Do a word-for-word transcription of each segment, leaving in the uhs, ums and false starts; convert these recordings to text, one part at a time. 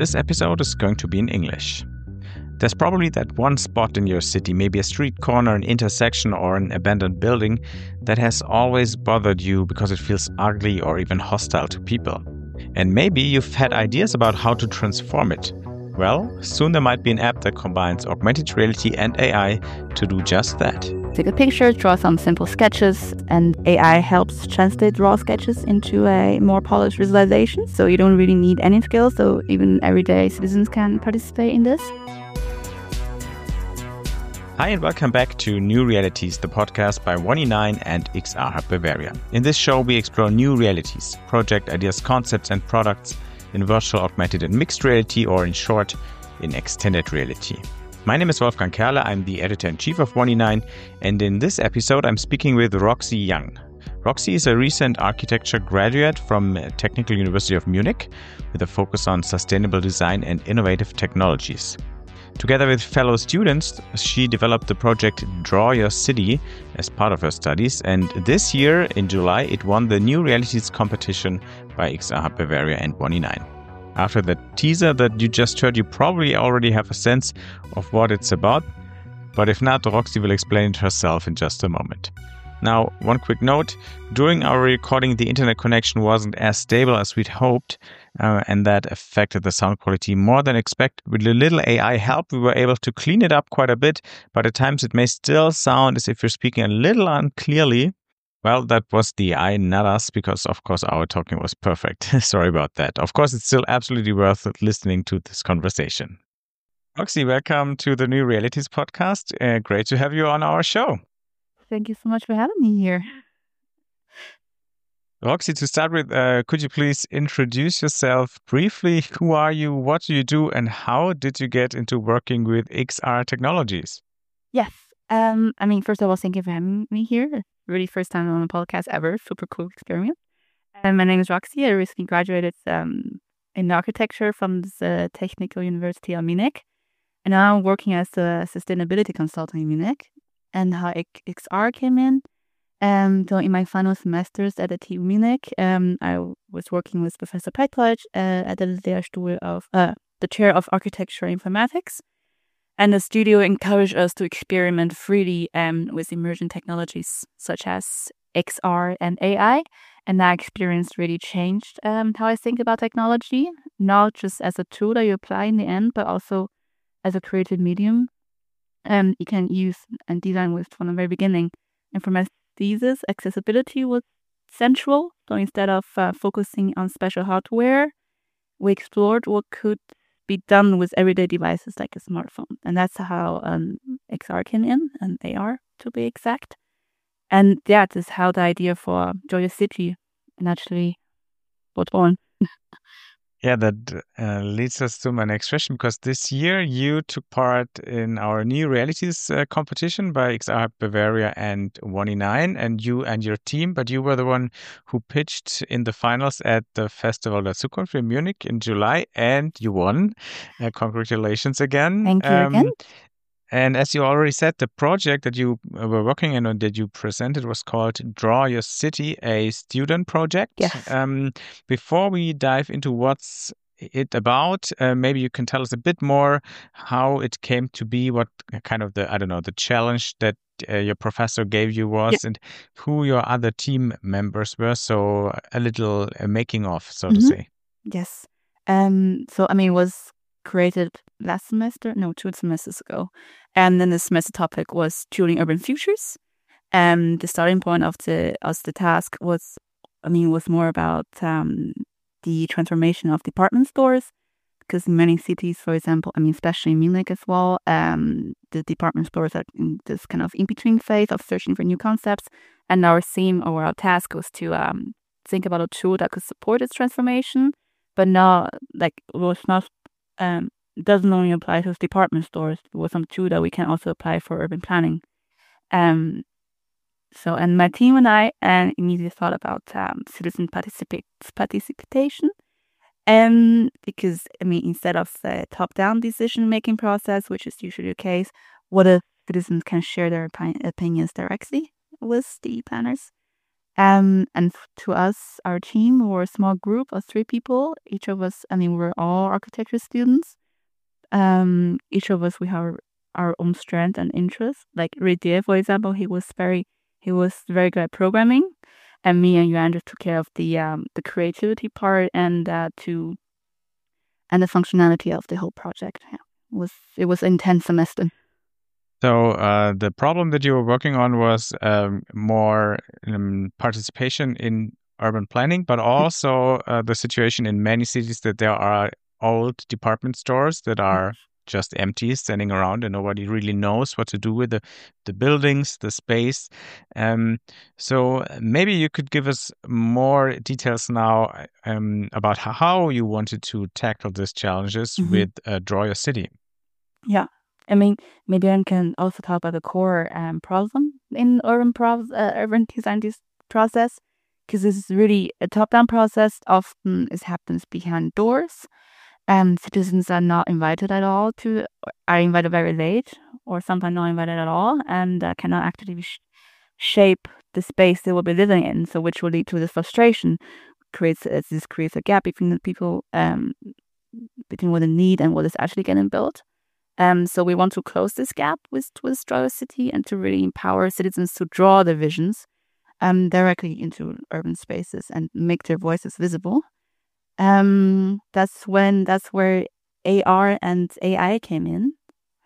This episode is going to be in English. There's probably that one spot in your city, maybe a street corner, an intersection, or an abandoned building that has always bothered you because it feels ugly or even hostile to people. And maybe you've had ideas about how to transform it. Well, soon there might be an app that combines augmented reality and A I to do just that. Take a picture, draw some simple sketches, and A I helps translate raw sketches into a more polished visualization. So you don't really need any skills, so even everyday citizens can participate in this. Hi and welcome back to New Realities, the podcast by one e nine and X R Hub Bavaria. In this show, we explore new realities, project ideas, concepts, and products in virtual, augmented, and mixed reality, or in short, in extended reality. My name is Wolfgang Kerle, I'm the editor-in-chief of one e nine, and in this episode I'm speaking with Roxy Young. Roxy is a recent architecture graduate from Technical University of Munich with a focus on sustainable design and innovative technologies. Together with fellow students, she developed the project Draw Your City as part of her studies, and this year, in July, it won the New Realities competition by X R Hub Bavaria and one e nine. After the teaser that you just heard, you probably already have a sense of what it's about, but if not, Roxy will explain it herself in just a moment. Now, one quick note, during our recording, the internet connection wasn't as stable as we'd hoped, uh, and that affected the sound quality more than expected. With a little A I help, we were able to clean it up quite a bit, but at times it may still sound as if you're speaking a little unclearly. Well, that was the A I, not us, because of course our talking was perfect. Sorry about that. Of course, it's still absolutely worth listening to this conversation. Roxy, welcome to the New Realities podcast. Uh, great to have you on our show. Thank you so much for having me here. Roxy, to start with, uh, could you please introduce yourself briefly? Who are you? What do you do? And how did you get into working with X R technologies? Yes. Um, I mean, first of all, thank you for having me here. Really first time on a podcast ever. Super cool experience. And my name is Roxy. I recently graduated um, in architecture from the Technical University of Munich. And now I'm working as a sustainability consultant in Munich. And how X R came in. Um, so in my final semesters at the T U Munich, um, I was working with Professor Peitpolch uh, at the Lehrstuhl of uh, the chair of architecture informatics. And the studio encouraged us to experiment freely um, with emerging technologies such as X R and A I. And that experience really changed um, how I think about technology, not just as a tool that you apply in the end, but also as a creative medium um, you can use and design with from the very beginning. And for my thesis, accessibility was central. So instead of uh, focusing on special hardware, we explored what could be done with everyday devices like a smartphone. And that's how um, X R came in, and A R to be exact. And that is how the idea for Draw Your City naturally was born. Yeah, that uh, leads us to my next question, because this year you took part in our New Realities uh, competition by X R Hub Bavaria and one e nine, and you and your team, but you were the one who pitched in the finals at the Festival der Zukunft in Munich in July, and you won. Uh, congratulations again. Thank you um, again. And as you already said, the project that you were working on and that you presented was called Draw Your City, a student project. Yes. Um, before we dive into what's it about, uh, maybe you can tell us a bit more how it came to be, what kind of the, I don't know, the challenge that uh, your professor gave you was, yeah. and who your other team members were. So a little uh, making of, so mm-hmm. to say. Yes. Um. So, I mean, it was created last semester, no, two semesters ago. And then the semester topic was choosing urban futures. And the starting point of the of the task was, I mean, was more about um, the transformation of department stores. Because in many cities, for example, I mean, especially in Munich as well, um, the department stores are in this kind of in-between phase of searching for new concepts. And our theme or our task was to um, think about a tool that could support its transformation, but not, like, was not Um, doesn't only apply to department stores. It was some tool that we can also apply for urban planning. Um, so, and my team and I and immediately thought about um, citizen participate participation. Um, because, I mean, instead of the top-down decision-making process, which is usually the case, what if citizens can share their opi- opinions directly with the planners? Um, and f- to us, our team, we were a small group of three people. Each of us, I mean, we're all architecture students. Um, each of us, we have our own strength and interest. Like Ridier, for example, he was very, he was very good at programming, and me and Joandra took care of the um the creativity part and uh, to and the functionality of the whole project. Yeah. It was it was an intense semester. So uh, the problem that you were working on was um, more um, participation in urban planning, but also uh, the situation in many cities that there are old department stores that are just empty, standing around, and nobody really knows what to do with the, the buildings, the space. Um, so maybe you could give us more details now um, about how you wanted to tackle these challenges Mhm. with uh, Draw Your City. Yeah. I mean, maybe I can also talk about the core um, problem in urban prov- uh, urban design this process, because this is really a top-down process. Often it happens behind doors, and citizens are not invited at all to, are invited very late, or sometimes not invited at all, and uh, cannot actively sh- shape the space they will be living in. So, which will lead to this frustration. Creates uh, this creates a gap between the people, um, between what they need and what is actually getting built. Um, so we want to close this gap with with Draw Your City and to really empower citizens to draw their visions um, directly into urban spaces and make their voices visible. Um, that's when that's where A R and A I came in.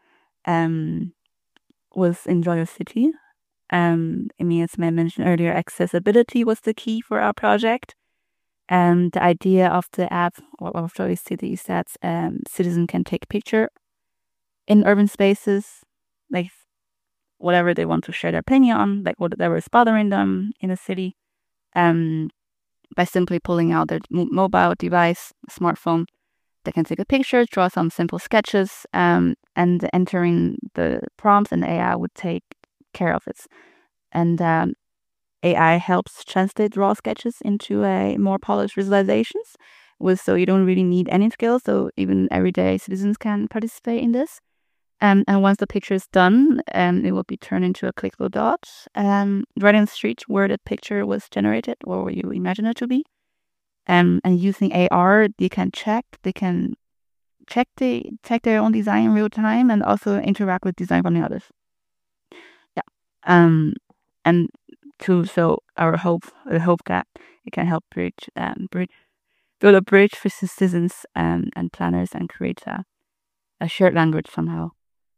Um, was in Draw Your City. Um, I mean, as I mentioned earlier, accessibility was the key for our project. And the idea of the app or of Draw Your City is that um, citizens can take a picture in urban spaces, like whatever they want to share their opinion on, like whatever is bothering them in the city, um, by simply pulling out their mo- mobile device, smartphone. They can take a picture, draw some simple sketches, um, and entering the prompts, and A I would take care of it. And um, A I helps translate raw sketches into a more polished visualizations. With so you don't really need any skills, so even everyday citizens can participate in this. Um, and once the picture is done, um, it will be turned into a clickable dot um, right in the street where the picture was generated or where you imagine it to be. Um, and using A R, they can check, they can check the check their own design in real time and also interact with design from the others. Yeah. Um, and to so our hope, the hope that it can help bridge, um, bridge, build a bridge for citizens um, and planners and create a, a shared language somehow.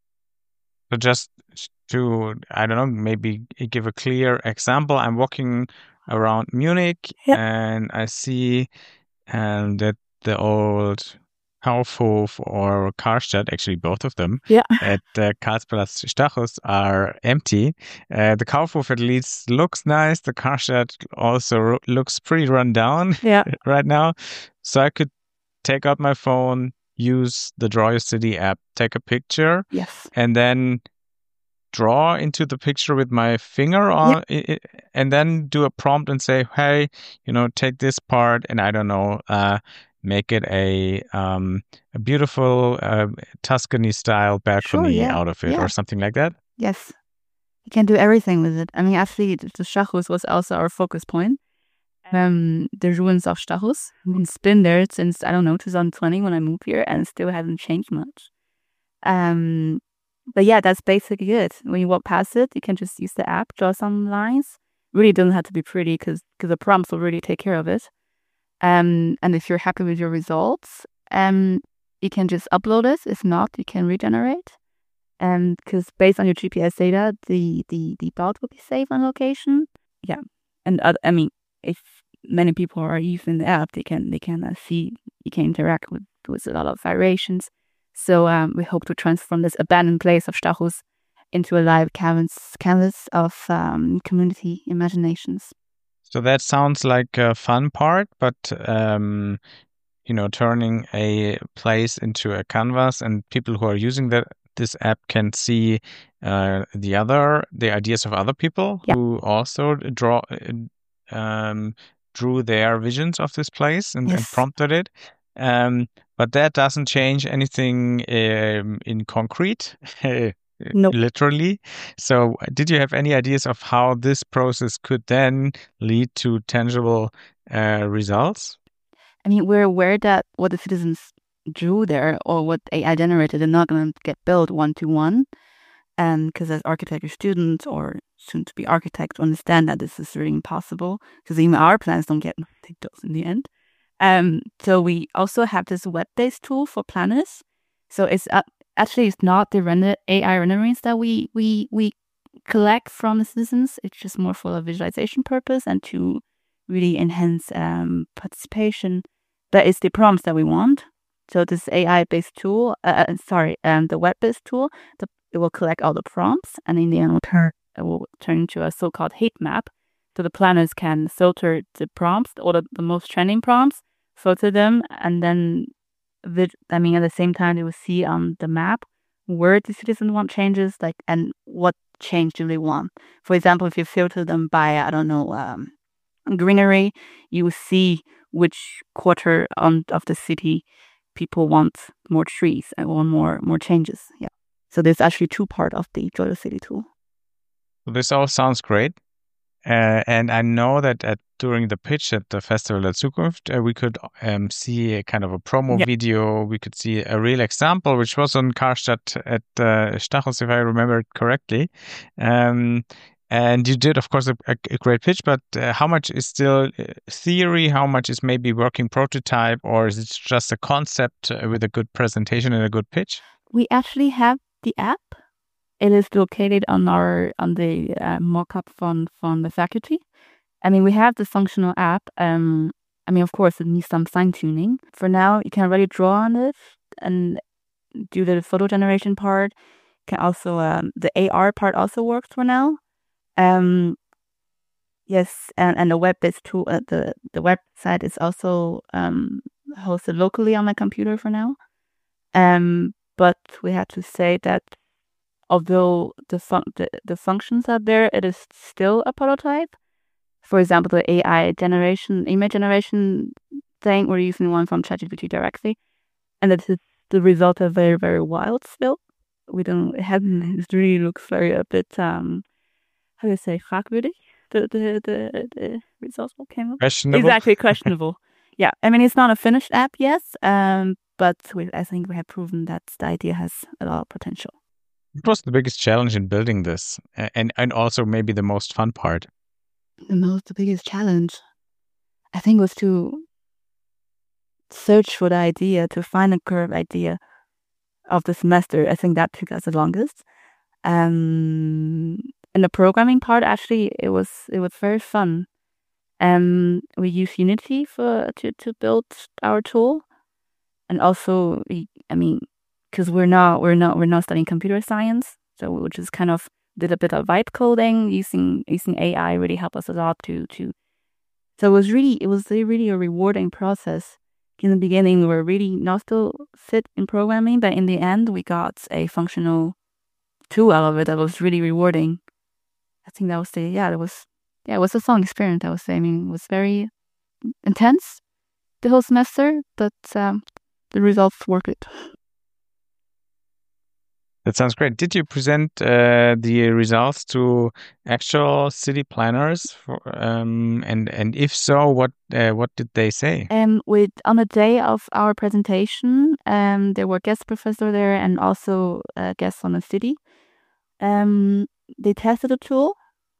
So just to, I don't know, maybe give a clear example. I'm walking around Munich Yep. and I see um, that the old Kaufhof or Karstadt, actually both of them, Yeah. at the Karlsplatz Stachus are empty. Uh, the Kaufhof at least looks nice. The Karstadt also looks pretty run down Yeah. right now. So I could take out my phone, use the Draw Your City app, take a picture, Yes. and then draw into the picture with my finger on it, and then do a prompt and say, hey, you know, take this part and I don't know, uh, make it a um, a beautiful uh, Tuscany style balcony Sure, yeah. out of it Yeah. or something like that. Yes. You can do everything with it. I mean, actually, the the Stachus was also our focus point. Um, the ruins of Stachus. It's been there since, I don't know, two thousand twenty when I moved here and still hasn't changed much. Um, but yeah, that's basically it. When you walk past it, you can just use the app, draw some lines. Really doesn't have to be pretty because the prompts will really take care of it. Um, and if you're happy with your results, um, you can just upload it. If not, you can regenerate. And because based on your G P S data, the the the belt will be safe on location. Yeah, and uh, I mean, if many people are using the app, they can they can uh, see, you can interact with with a lot of variations. So um, we hope to transform this abandoned place of Stachus into a live canvas canvas of um, community imaginations. So that sounds like a fun part, but um, you know, turning a place into a canvas and people who are using that this app can see uh, the other the ideas of other people Yeah. who also draw um, drew their visions of this place and, and Yes. prompted it. Um, but that doesn't change anything um, in concrete. Nope. literally. So did you have any ideas of how this process could then lead to tangible uh, results? I mean, we're aware that what the citizens drew there or what A I generated are not going to get built one to one. And because as architecture students or soon to be architects understand that this is really impossible because even our plans don't get those in the end. Um, so we also have this web-based tool for planners. So it's uh, actually it's not the render A I renderings that we we we collect from the citizens. It's just more for a visualization purpose and to really enhance um, participation. But it's the prompts that we want. So this A I-based tool, uh, sorry, um, the web-based tool, the, it will collect all the prompts, and in the end, will turn it will turn into a so-called heat map. So the planners can filter the prompts or the, the most trending prompts, filter them, and then, vid- I mean, at the same time, they will see on the map where the citizens want changes, like, and what change do they want. For example, if you filter them by, I don't know, um, greenery, you will see which quarter on of the city people want more trees and want more more changes. Yeah. So there's actually two part of the Joy City tool. This all sounds great. Uh, and I know that at, during the pitch at the festival at Zukunft, uh, we could um, see a kind of a promo Yeah. video. We could see a real example, which was on Karstadt at uh, Stachus, if I remember it correctly. Um, and you did, of course, a, a, a great pitch, but uh, how much is still theory? How much is maybe working prototype? Or is it just a concept uh, with a good presentation and a good pitch? We actually have the app. It is located on our on the uh, mock-up from from the faculty. I mean, we have the functional app. Um, I mean, of course, it needs some fine tuning. For now, you can already draw on it and do the photo generation part. Can also um, the A R part also works for now. Um, yes, and, and the web-based tool, uh, the the website is also um, hosted locally on my computer for now. Um, but we have to say that although the, fun- the the functions are there, it is still a prototype. For example, the A I generation, image generation thing, we're using one from ChatGPT directly, and it is, the results are very, very wild still. We don't, it hasn't, it really looks very a bit, um, how do you say, fragwürdig, the, the, the, the results that came up. Questionable. Exactly, questionable. Yeah, I mean, it's not a finished app, yes, um, but we, I think we have proven that the idea has a lot of potential. What was the biggest challenge in building this, and and also maybe the most fun part? The most, the biggest challenge, I think, was to search for the idea, to find a curve idea of the semester. I think that took us the longest. Um, and the programming part, actually, it was it was very fun. Um, we use Unity for to to build our tool, and also, we, I mean, because we're not we're not we're not studying computer science, so we just kind of did a bit of vibe coding using using A I. Really helped us a lot to to. So it was really it was a, really a rewarding process. In the beginning, we were really not still fit in programming, but in the end, we got a functional tool out of it that was really rewarding. I think that was the yeah, that was yeah, it was a fun experience. I would say. I mean, it was very intense the whole semester, but um, the results were good. That sounds great. Did you present uh, the results to actual city planners? For, um, and and if so, what uh, what did they say? Um, with on the day of our presentation, um, there were guest professors there and also uh, guests from the city. Um, they tested the tool.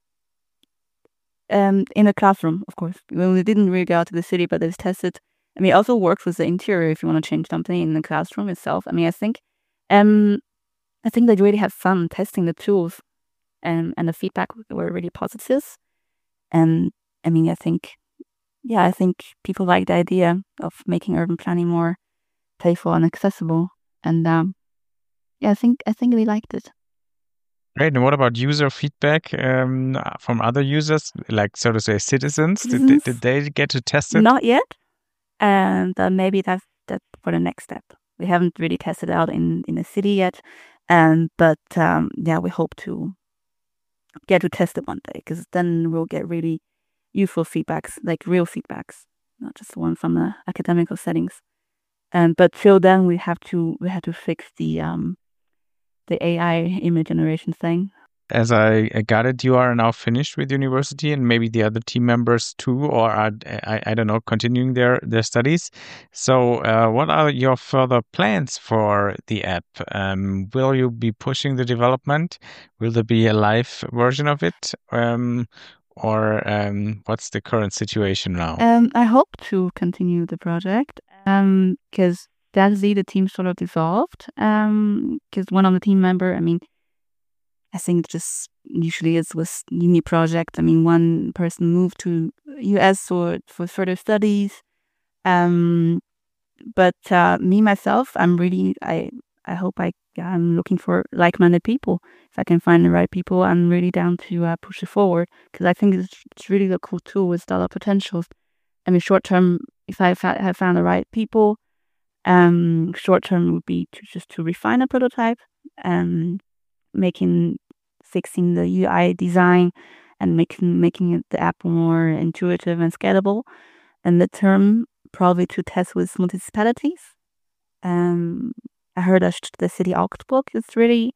Um, in a classroom, of course. Well, we didn't really go out to the city, but it was tested. I mean, it also works with the interior if you want to change something in the classroom itself. I mean, I think, um, I think they really had fun testing the tools, and and the feedback were really positive. And I mean, I think, yeah, I think people like the idea of making urban planning more playful and accessible. And um, yeah, I think I think they liked it. Great. And what about user feedback um, from other users, like so to say, citizens? Did they, Citizens? did they get to test it? Not yet, and uh, maybe that's that's for the next step. We haven't really tested it out in in the city yet, and but um, yeah, we hope to get to test it one day because then we'll get really useful feedbacks, like real feedbacks, not just the one from the academical settings. And but till then, we have to we have to fix the um the A I image generation thing. As I got it, you are now finished with university, and maybe the other team members too, or are, I, I don't know, continuing their, their studies. So uh, what are your further plans for the app? Um, will you be pushing the development? Will there be a live version of it? Um, or um, what's the current situation now? Um, I hope to continue the project um, because sadly the team sort of dissolved um, because one of the team member, I mean, I think just usually it's with uni project. I mean, one person moved to U S for, for further studies. Um, but uh, me, myself, I'm really, I, I hope I, I'm looking for like-minded people. If I can find the right people, I'm really down to uh, push it forward because I think it's, it's really a cool tool with a lot of potentials. I mean, short term, if I fa- have found the right people, um, short term would be to just to refine a prototype and making fixing the U I design and making making it, the app more intuitive and scalable. And midterm, probably to test with municipalities. Um, I heard that the city Augsburg is really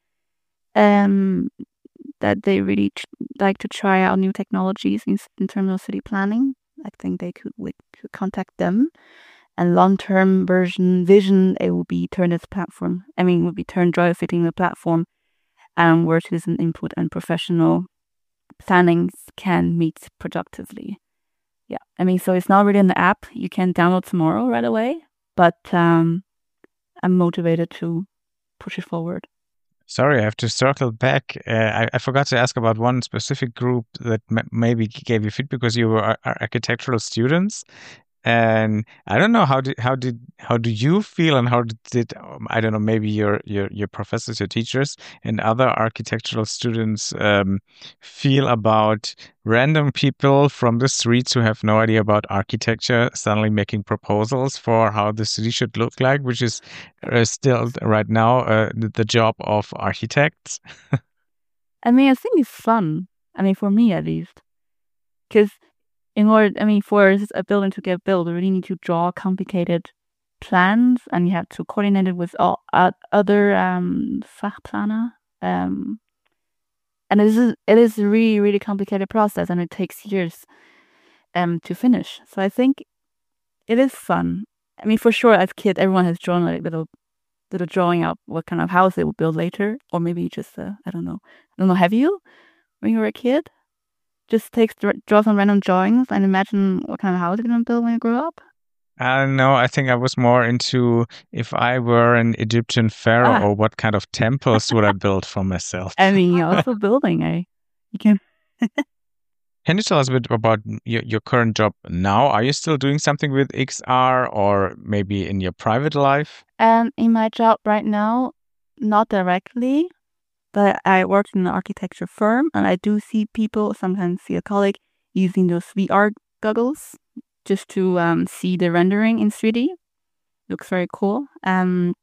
um that they really ch- like to try out new technologies in, in terms of city planning. I think they could we could contact them. And long-term version vision, it will be turn this platform. I mean, it would be turn Joyo fitting the platform and where citizen input and professional plannings can meet productively. Yeah, I mean, so it's not really an app you can download tomorrow right away, but um, I'm motivated to push it forward. Sorry, I have to circle back. Uh, I, I forgot to ask about one specific group that m- maybe gave you feedback because you were ar- architectural students. And I don't know how did how did how do you feel, and how did um, I don't know, maybe your your your professors, your teachers, and other architectural students um, feel about random people from the streets who have no idea about architecture suddenly making proposals for how the city should look like, which is uh, still right now uh, the, the job of architects. I mean, I think it's fun. I mean, for me at least, because in order, I mean, for a building to get built, you really need to draw complicated plans, and you have to coordinate it with all uh, other um, Fachplaner. Um, and it is it is a really really complicated process, and it takes years um to finish. So I think it is fun. I mean, for sure, as a kid, everyone has drawn like little little drawing out what kind of house they will build later, or maybe just uh, I don't know. I don't know. Have you when you were a kid? Just takes draw some random drawings and imagine what kind of house you're gonna build when you grow up. Uh, no, I think I was more into if I were an Egyptian pharaoh, Ah. or what kind of temples would I build for myself. I mean, you're also building, eh? You can. Can you tell us a bit about your, your current job now? Are you still doing something with X R, or maybe in your private life? Um, in my job right now, not directly, but I work in an architecture firm, and I do see people, sometimes see a colleague using those V R goggles just to um, see the rendering in three D. Looks very cool. Um,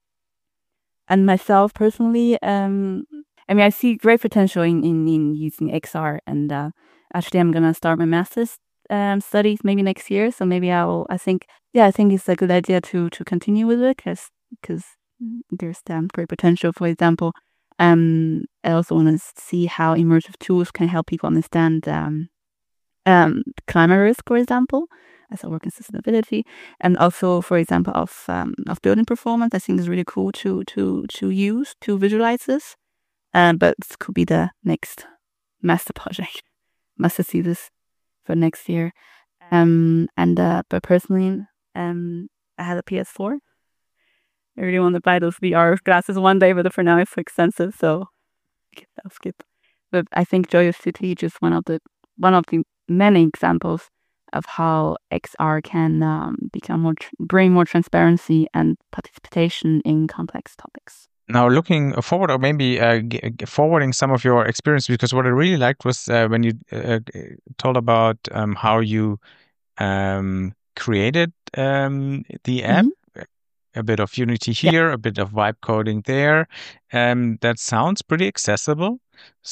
and myself personally, um, I mean, I see great potential in, in, in using X R, and uh, actually, I'm gonna start my master's um, studies maybe next year. So maybe I'll. I think, yeah, I think it's a good idea to to continue with it because because there's um, great potential. For example, um, I also want to see how immersive tools can help people understand um, um, climate risk, for example, as I work in sustainability, and also, for example, of um, of building performance. I think it's really cool to to to use to visualize this. Um, but this could be the next master project, master thesis for next year. Um, and uh, but personally, um, I had a P S four. I really want to buy those V R glasses one day, but for now it's so expensive, so I'll skip. But I think Joyo City is just one of the one of the many examples of how X R can um, become more, tr- bring more transparency and participation in complex topics. Now, looking forward, or maybe uh, g- g- forwarding some of your experience, because what I really liked was uh, when you uh, told about um, how you um, created um, the app. Mm-hmm. A bit of Unity here, yeah. A bit of vibe coding there. Um, that sounds pretty accessible.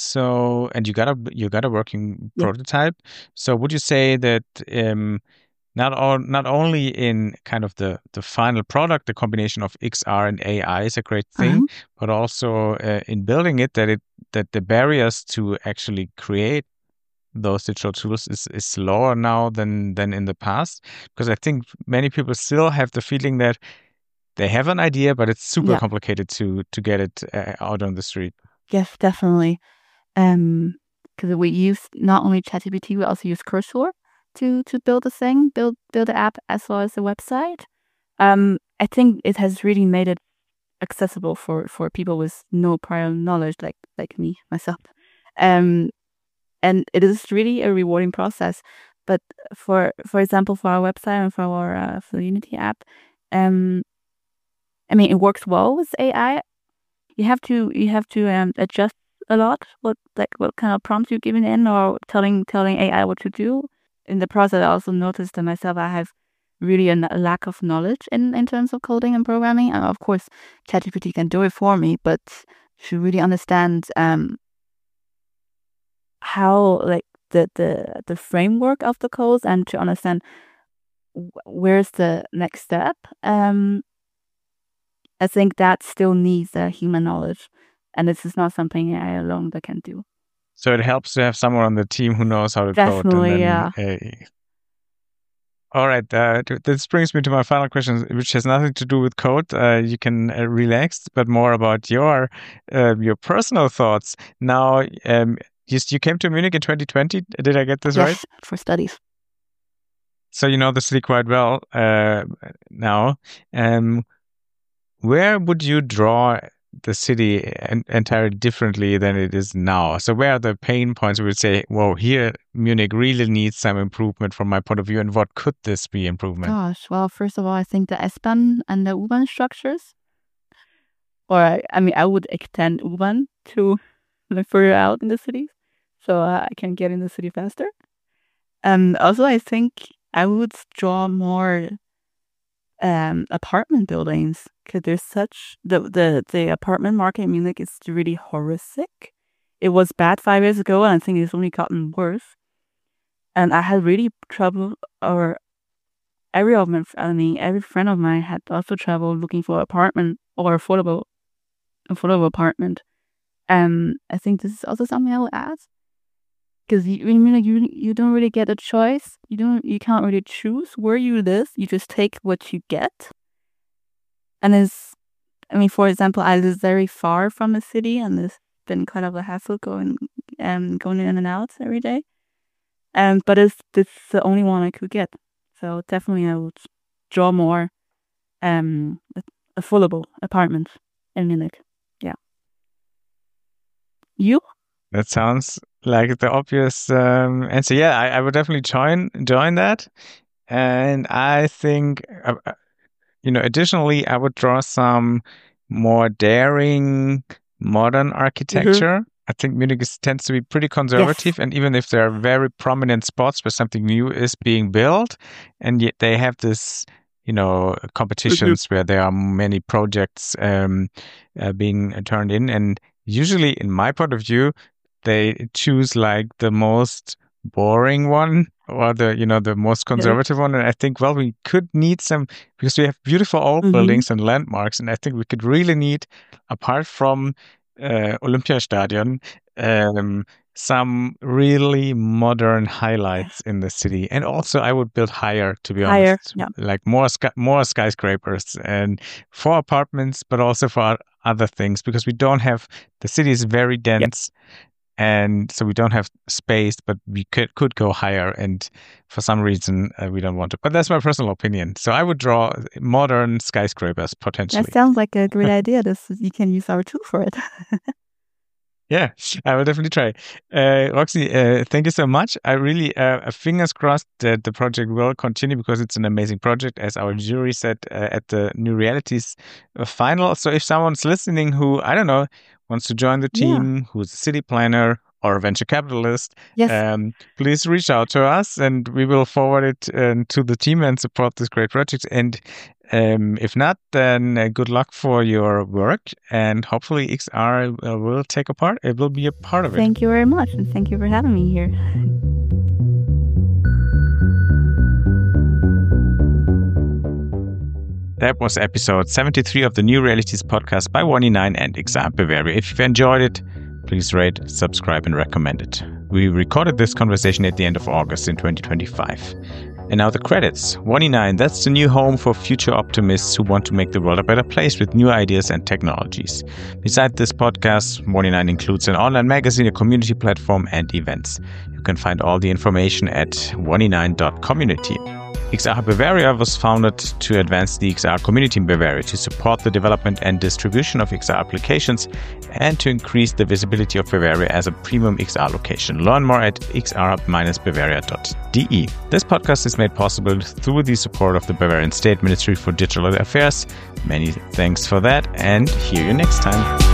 So, and you got a you got a working yeah. prototype. So, would you say that um, not all, not only in kind of the, the final product, the combination of X R and A I is a great thing, Uh-huh. but also uh, in building it, that it that the barriers to actually create those digital tools is, is lower now than than in the past. Because I think many people still have the feeling that they have an idea, but it's super Yeah. complicated to to get it uh, out on the street. Yes, definitely. Um, because we use not only ChatGPT, we also use Cursor to to build a thing, build build the app as well as the website. Um, I think it has really made it accessible for for people with no prior knowledge, like like me myself. Um, and it is really a rewarding process. But for for example, for our website and for our uh, for the Unity app, um, I mean, it works well with A I. You have to you have to um, adjust a lot what like what kind of prompts you're giving in or telling telling A I what to do. In the process, I also noticed that myself I have really a, n- a lack of knowledge in, in terms of coding and programming. And of course, ChatGPT can do it for me, but to really understand um how like the the the framework of the codes and to understand wh- where's the next step. Um, I think that still needs a human knowledge, and this is not something A I alone that can do. So it helps to have someone on the team who knows how to code. Definitely, And yeah. then, uh, all right, uh, th- this brings me to my final question, which has nothing to do with code. Uh, you can uh, relax, but more about your uh, your personal thoughts. Now, um, you, you came to Munich in twenty twenty. Did I get this right? Yes, for studies. So you know the city quite well uh, now. Um, where would you draw the city en- entirely differently than it is now? So where are the pain points we would say, whoa, here Munich really needs some improvement from my point of view, and what could this be improvement? Gosh, well, first of all, I think the S-Bahn and the U-Bahn structures, or I, I mean, I would extend U-Bahn to like further out in the cities, so uh, I can get in the city faster. And also, I think I would draw more um apartment buildings because there's such the the the apartment market in Munich is really horrific. It was bad five years ago, and I think it's only gotten worse. And I had really trouble, or every of my, I mean, every friend of mine had also trouble looking for apartment or affordable, affordable apartment. Um, I think this is also something I would ask because you, I mean, like you, you don't really get a choice. You don't, you can't really choose where you live. You just take what you get. And it's, I mean, for example, I live very far from the city, and it's been kind of a hassle going, um, going in and out every day. Um, but it's it's the only one I could get. So definitely, I would draw more, um, affordable apartments in Munich. Yeah. You? That sounds like the obvious um, answer. Yeah, I, I would definitely join join that. And I think, uh, uh, you know, additionally, I would draw some more daring modern architecture. I think Munich is, tends to be pretty conservative, Yes. and even if there are very prominent spots where something new is being built, and yet they have this, you know, competitions where there are many projects um, uh, being turned in, and usually, in my point of view, they choose like the most boring one or the you know the most conservative one. And I think, well, we could need some, because we have beautiful old Mhm. buildings and landmarks, and I think we could really need, apart from uh, Olympiastadion, um, some really modern highlights in the city. And also, I would build higher, to be Higher. honest, Yeah. like more sky, more skyscrapers, and for apartments, but also for other things, because we don't have, the city is very dense. And so we don't have space, but we could could go higher. And for some reason, uh, we don't want to. But that's my personal opinion. So I would draw modern skyscrapers potentially. That sounds like a great idea. This you can use our tool for it. Yeah, I will definitely try. Uh, Roxy, uh, thank you so much. I really, uh, fingers crossed that the project will continue, because it's an amazing project, as our jury said uh, at the New Realities uh, final. So if someone's listening who, I don't know, wants to join the team, Yeah. who's a city planner or a venture capitalist, Yes. um, please reach out to us, and we will forward it uh, to the team and support this great project. And Um, if not, then uh, good luck for your work, and hopefully X R uh, will take a part. It will be a part of it. Thank you very much, and thank you for having me here. That was episode seventy-three of the New Realities podcast by one nine and X R Bavaria. If you've enjoyed it, please rate, subscribe, and recommend it. We recorded this conversation at the end of August in twenty twenty-five. And now the credits. one nine, that's the new home for future optimists who want to make the world a better place with new ideas and technologies. Besides this podcast, one nine includes an online magazine, a community platform, and events. You can find all the information at one nine dot community. X R Bavaria was founded to advance the X R community in Bavaria, to support the development and distribution of X R applications, and to increase the visibility of Bavaria as a premium X R location. Learn more at x r dash bavaria dot d e. This podcast is made possible through the support of the Bavarian State Ministry for Digital Affairs. Many thanks for that, and hear you next time.